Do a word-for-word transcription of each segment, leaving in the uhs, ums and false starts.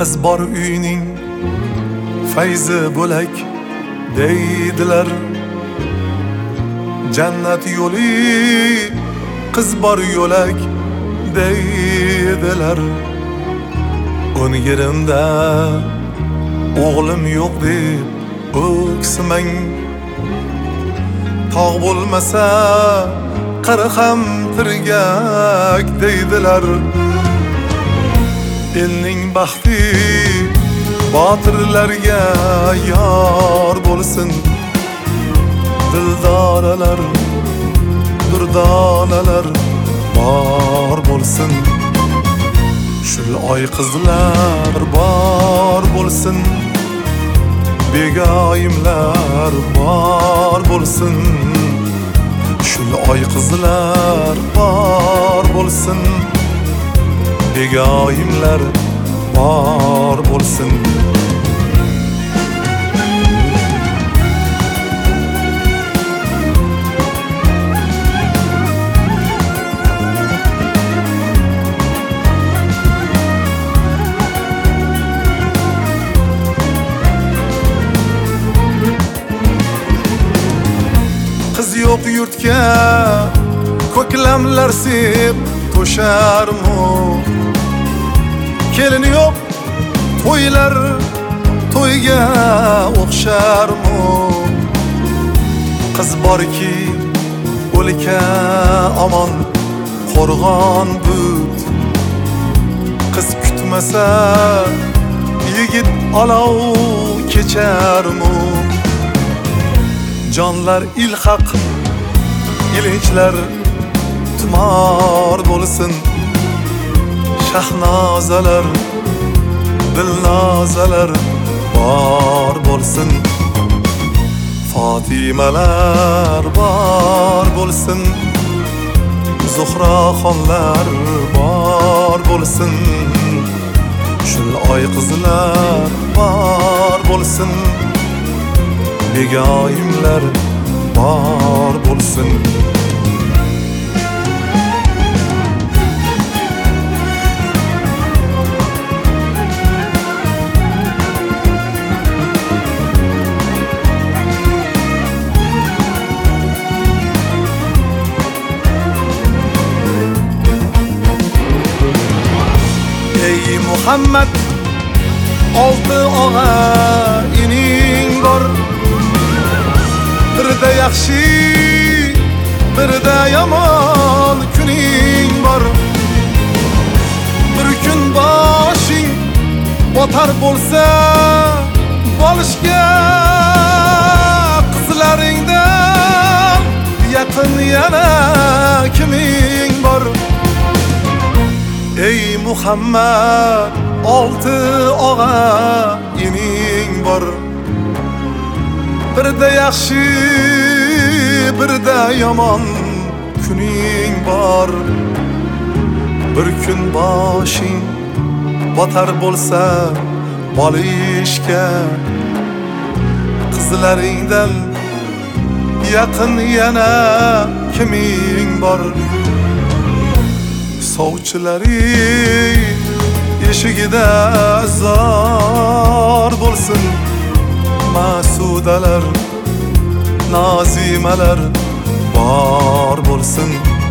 qiz bor uyning fayzi bo'lak deydilar. Jannat yo'li qiz bor yo'lak deydilar. o'n yerimda o'g'lim yo'q deb o'ksimang. Tog' bo'lmasa qari ham tirgak deydilar. Elning baxti botirlarga yor bo'lsin. Dildoralar, durdonalar bor bo'lsin. Shul oy qizlar bor bo'lsin. Begoyimlar bor bo'lsin. Shul oy qizlar bor bo'lsin. Begoyimlar bor bo'lsin. Qiz yo'q yurtga ko'klamlar sep to'sharmu. Kelin yo'q to'ylar to'yga o'xsharmu. Qiz borki o'lka omon qo'rg'on but. Qiz kutmasa yigit olov kecharmu. Jonlar ilhaq ilinchlar tumor bo'lsin. Shahnozalar dilnozalar bor bo'lsin. Fotimalar bor bo'lsin. Zuhroxonlar bor bo'lsin. Shul oy qizlar bor bo'lsin. Begoyimlar bor bo'lsin. Ey Muhammad, olti og'a ining bor. Birda yaxshi, birda yomon kuning bor. Bir kun boshing botar bo'lsa, bolishga qizlaringdan yaqin yana kiming bor? Ey Muhammad, olti og'a ining bor. Birda yaxshi, birda yomon kuning bor. Bir kun boshing botar bo'lsa, bolishga qizlaringdan yaqin yana kiming bor? Sovchilari eshigida zor bo'lsin. Masudalar, nozimalar bor bo'lsin.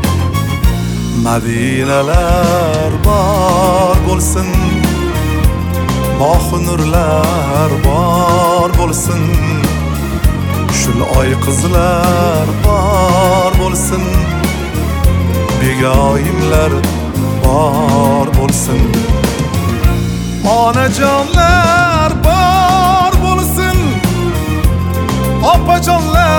Madinalar bor bo'lsin. Mohnurlar bor bo'lsin. Shul oy qizlar bor bo'lsin. Begoyimlar bor bo'lsin. Onajonlar bor bo'lsin. Opajonlar